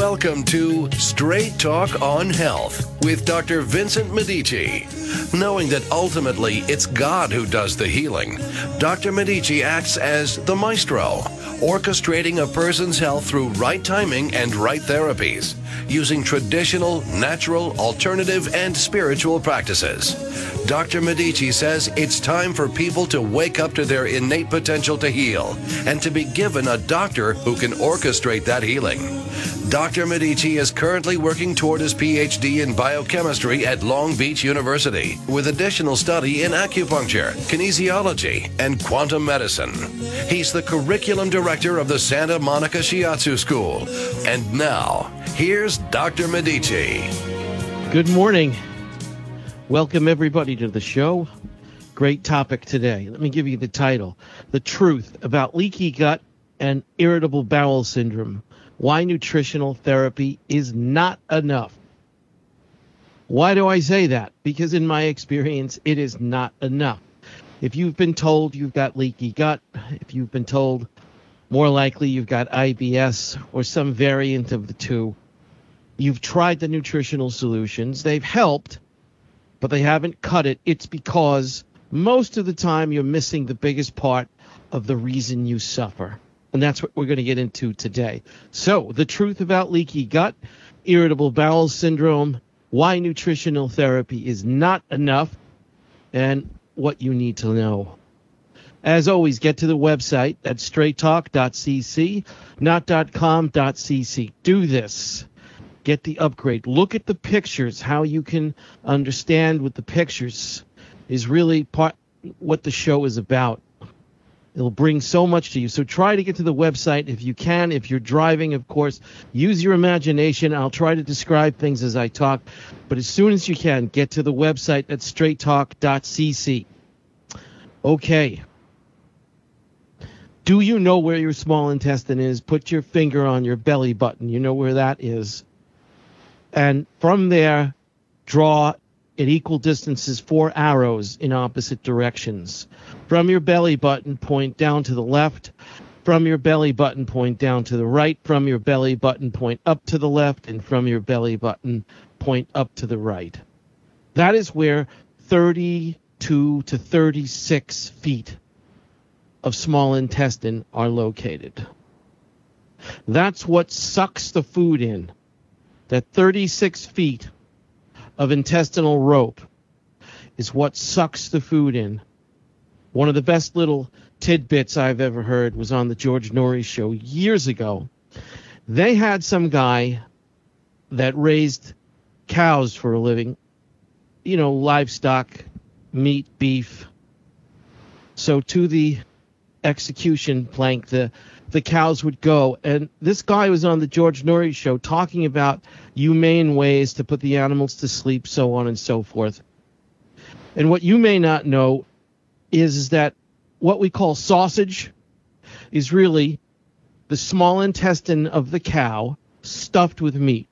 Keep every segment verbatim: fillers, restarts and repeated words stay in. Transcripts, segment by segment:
Welcome to Straight Talk on Health with Doctor Vincent Medici. Knowing that ultimately it's God who does the healing, Doctor Medici acts as the maestro, orchestrating a person's health through right timing and right therapies, using traditional, natural, alternative, and spiritual practices. Doctor Medici says it's time for people to wake up to their innate potential to heal and to be given a doctor who can orchestrate that healing. Doctor Medici is currently working toward his P H D in biochemistry at Long Beach University, with additional study in acupuncture, kinesiology, and quantum medicine. He's the curriculum director of the Santa Monica Shiatsu School. And now, here's Doctor Medici. Good morning. Welcome, everybody, to the show. Great topic today. Let me give you the title: The Truth About Leaky Gut and Irritable Bowel Syndrome. Why nutritional therapy is not enough. Why do I say that? Because in my experience, it is not enough. If you've been told you've got leaky gut, if you've been told more likely you've got I B S or some variant of the two, you've tried the nutritional solutions. They've helped, but they haven't cut it. It's because most of the time you're missing the biggest part of the reason you suffer. And that's what we're going to get into today. So, the truth about leaky gut, irritable bowel syndrome, why nutritional therapy is not enough, and what you need to know. As always, get to the website at straight talk dot c c, not .com.cc. Do this. Get the upgrade. Look at the pictures. How you can understand with the pictures is really part what the show is about. It'll bring so much to you. So try to get to the website if you can. If you're driving, of course, use your imagination. I'll try to describe things as I talk. But as soon as you can, get to the website at straight talk dot c c. Okay. Do you know where your small intestine is? Put your finger on your belly button. You know where that is. And from there, draw at equal distances four arrows in opposite directions. From your belly button, point down to the left. From your belly button, point down to the right. From your belly button, point up to the left. And from your belly button, point up to the right. That is where thirty-two to thirty-six feet of small intestine are located. That's what sucks the food in. That thirty-six feet of intestinal rope is what sucks the food in. One of the best little tidbits I've ever heard was on the George Norrie show years ago. They had some guy that raised cows for a living, you know, livestock, meat, beef. So to the execution plank, the the cows would go. And this guy was on the George Norrie show talking about humane ways to put the animals to sleep, so on and so forth. And what you may not know is, is that what we call sausage is really the small intestine of the cow stuffed with meat.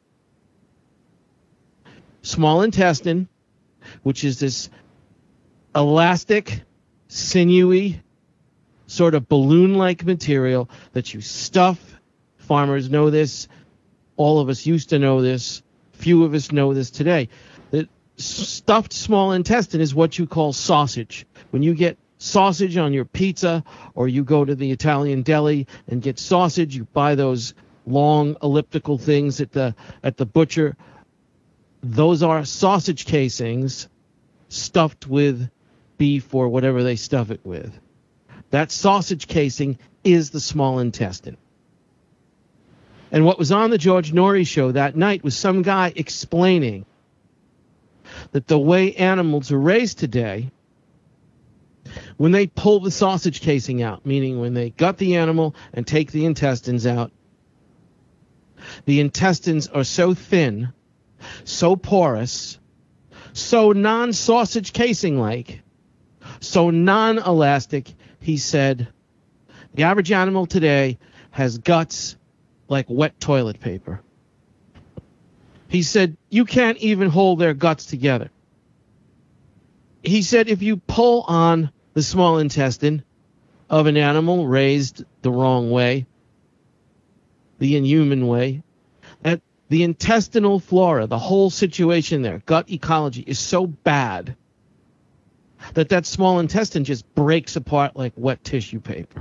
Small intestine, which is this elastic, sinewy, sort of balloon-like material that you stuff. Farmers know this. All of us used to know this. Few of us know this today. The stuffed small intestine is what you call sausage. When you get sausage on your pizza, or you go to the Italian deli and get sausage, you buy those long elliptical things at the at the butcher. Those are sausage casings stuffed with beef or whatever they stuff it with. That sausage casing is the small intestine. And what was on the George Norrie show that night was some guy explaining that the way animals are raised today, when they pull the sausage casing out, meaning when they gut the animal and take the intestines out, the intestines are so thin, so porous, so non-sausage casing-like, so non-elastic, he said, the average animal today has guts like wet toilet paper. He said, you can't even hold their guts together. He said, if you pull on the small intestine of an animal raised the wrong way, the inhuman way, that The intestinal flora, the whole situation there, gut ecology, is so bad that that small intestine just breaks apart like wet tissue paper.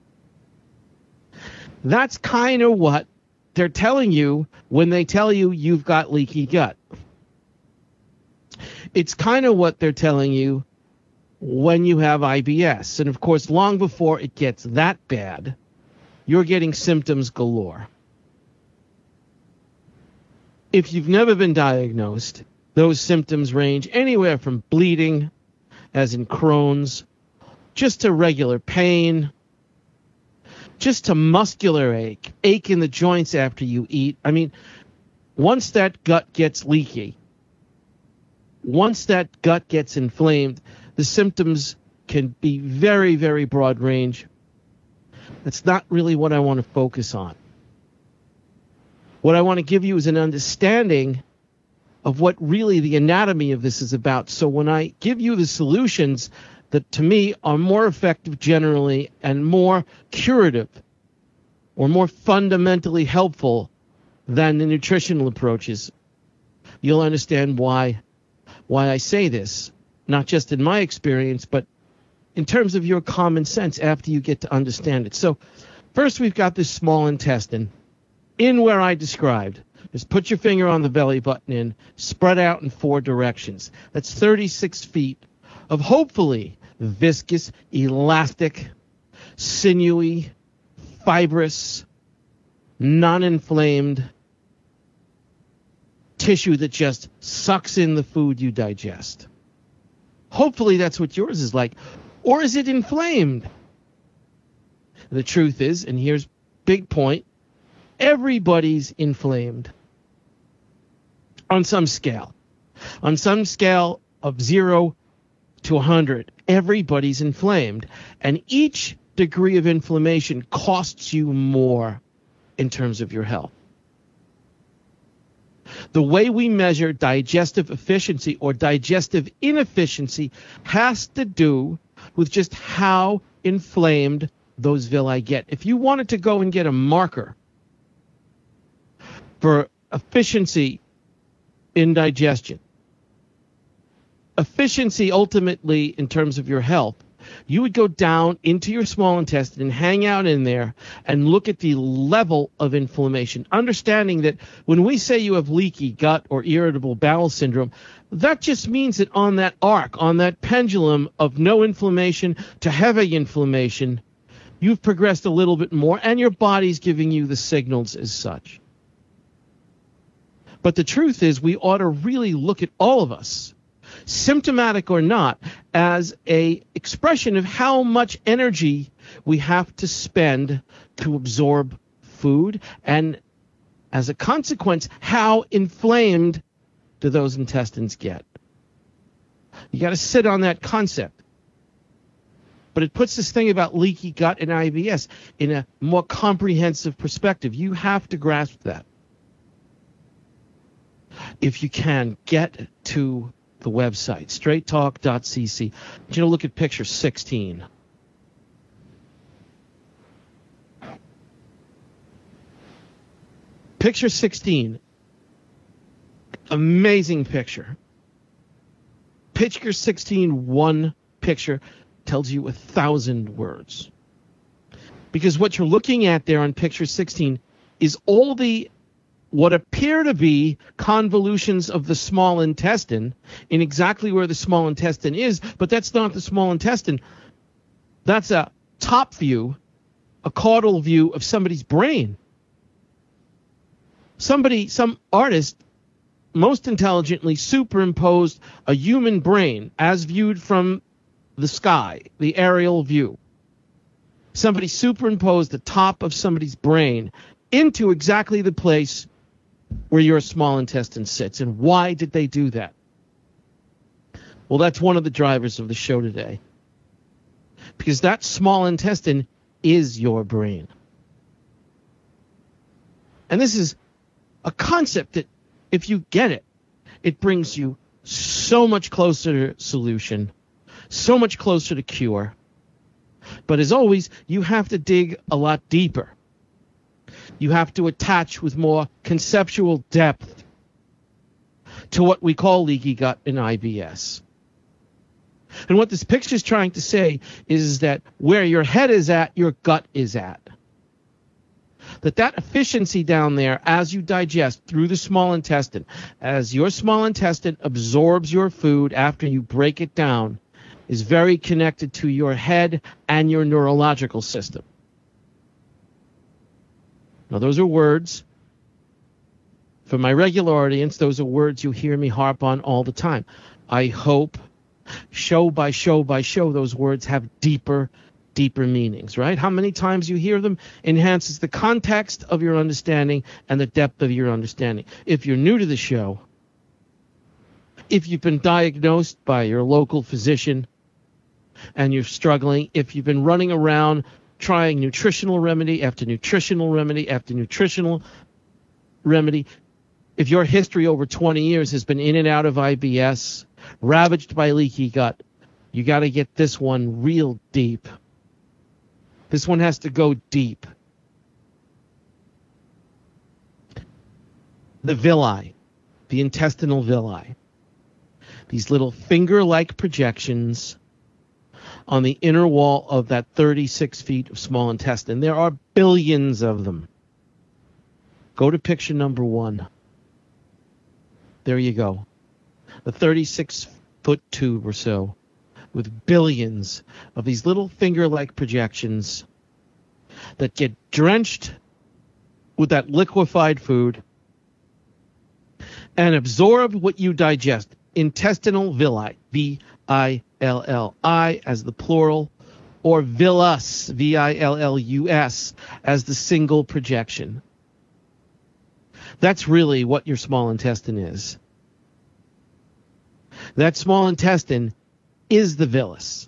That's kind of what they're telling you when they tell you you've got leaky gut. It's kind of what they're telling you when you have I B S. And of course, long before it gets that bad, you're getting symptoms galore. If you've never been diagnosed, those symptoms range anywhere from bleeding, as in Crohn's, just to regular pain, just to muscular ache, ache in the joints after you eat. I mean, once that gut gets leaky, once that gut gets inflamed, the symptoms can be very, very broad range. That's not really what I want to focus on. What I want to give you is an understanding of what really the anatomy of this is about. So when I give you the solutions that to me are more effective generally and more curative or more fundamentally helpful than the nutritional approaches, you'll understand why why I say this, not just in my experience, but in terms of your common sense after you get to understand it. So first we've got this small intestine in where I described. Just put your finger on the belly button and spread out in four directions. That's thirty-six feet of hopefully viscous, elastic, sinewy, fibrous, non-inflamed tissue that just sucks in the food you digest. Hopefully that's what yours is like. Or is it inflamed? The truth is, and here's big point, everybody's inflamed on some scale. On some scale of zero to one hundred, everybody's inflamed. And each degree of inflammation costs you more in terms of your health. The way we measure digestive efficiency or digestive inefficiency has to do with just how inflamed those villi get. If you wanted to go and get a marker for efficiency in digestion, efficiency ultimately in terms of your health, you would go down into your small intestine and hang out in there and look at the level of inflammation, understanding that when we say you have leaky gut or irritable bowel syndrome, that just means that on that arc, on that pendulum of no inflammation to heavy inflammation, you've progressed a little bit more and your body's giving you the signals as such. But the truth is we ought to really look at all of us, symptomatic or not, as a expression of how much energy we have to spend to absorb food, and as a consequence, how inflamed do those intestines get. You got to sit on that concept. But it puts this thing about leaky gut and I B S in a more comprehensive perspective. You have to grasp that. If you can, get to the website, straight talk dot c c. I want you to look at picture sixteen. Picture sixteen. Amazing picture. Picture sixteen, one picture, tells you a thousand words. Because what you're looking at there on picture sixteen is all the what appear to be convolutions of the small intestine in exactly where the small intestine is, but that's not the small intestine. That's a top view, a caudal view of somebody's brain. Somebody, some artist, most intelligently superimposed a human brain as viewed from the sky, the aerial view. Somebody superimposed the top of somebody's brain into exactly the place where your small intestine sits. And why did they do that? Well, that's one of the drivers of the show today. Because that small intestine is your brain. And this is a concept that, if you get it, it brings you so much closer to solution, so much closer to cure. But as always, you have to dig a lot deeper. You have to attach with more conceptual depth to what we call leaky gut in I B S. And what this picture is trying to say is that where your head is at, your gut is at. That that efficiency down there as you digest through the small intestine, as your small intestine absorbs your food after you break it down, is very connected to your head and your neurological system. Now, those are words. For my regular audience, those are words you hear me harp on all the time. I hope show by show by show those words have deeper, deeper meanings, right? How many times you hear them enhances the context of your understanding and the depth of your understanding. If you're new to the show, if you've been diagnosed by your local physician and you're struggling, if you've been running around trying nutritional remedy after nutritional remedy after nutritional remedy, if your history over twenty years has been in and out of I B S, ravaged by leaky gut, you got to get this one real deep. This one has to go deep. The villi, the intestinal villi, these little finger-like projections on the inner wall of that thirty-six feet of small intestine. There are billions of them. Go to picture number one. There you go. The thirty-six foot tube or so with billions of these little finger-like projections that get drenched with that liquefied food and absorb what you digest. Intestinal villi, V I L L I as the plural, or villus, V I L L U S, as the single projection. That's really what your small intestine is. That small intestine is the villus.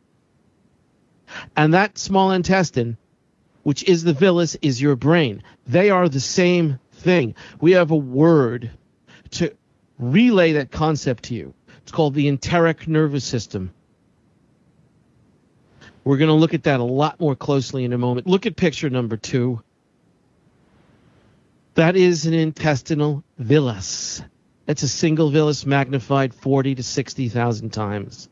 And that small intestine, which is the villus, is your brain. They are the same thing. We have a word to relay that concept to you. It's called the enteric nervous system. We're going to look at that a lot more closely in a moment. Look at picture number two. That is an intestinal villus. It's a single villus magnified forty to sixty thousand times.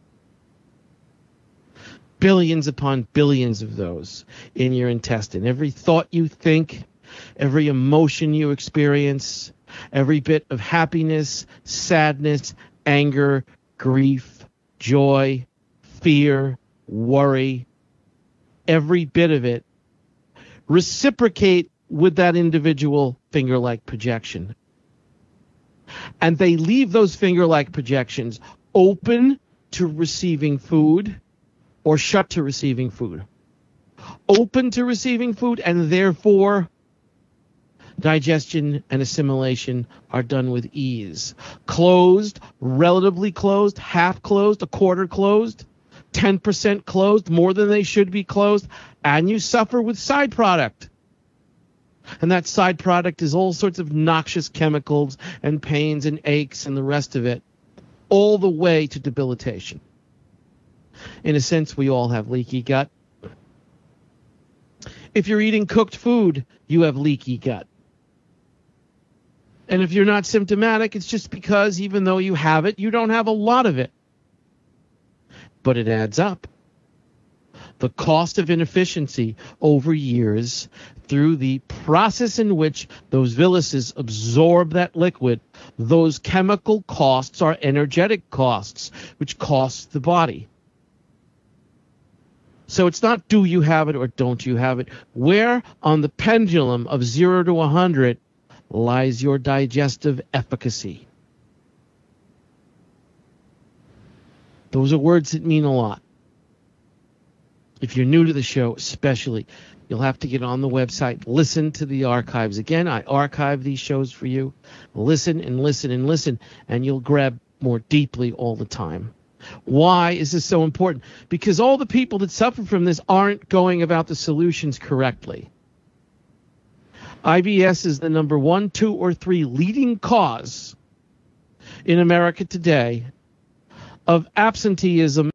Billions upon billions of those in your intestine. Every thought you think, every emotion you experience, every bit of happiness, sadness, anger, grief, joy, fear, worry, every bit of it, reciprocate with that individual finger-like projection. And they leave those finger-like projections open to receiving food or shut to receiving food. Open to receiving food, and therefore digestion and assimilation are done with ease. Closed, relatively closed, half closed, a quarter closed, ten percent closed, more than they should be closed, and you suffer with side product. And that side product is all sorts of noxious chemicals and pains and aches and the rest of it, all the way to debilitation. In a sense, we all have leaky gut. If you're eating cooked food, you have leaky gut. And if you're not symptomatic, it's just because even though you have it, you don't have a lot of it. But it adds up. The cost of inefficiency over years through the process in which those villuses absorb that liquid, those chemical costs are energetic costs, which cost the body. So it's not do you have it or don't you have it. Where on the pendulum of zero to one hundred lies your digestive efficacy? Those are words that mean a lot. If you're new to the show, especially, you'll have to get on the website, listen to the archives. Again, I archive these shows for you. Listen and listen and listen, and you'll grab more deeply all the time. Why is this so important? Because all the people that suffer from this aren't going about the solutions correctly. I B S is the number one, two, or three leading cause in America today of absenteeism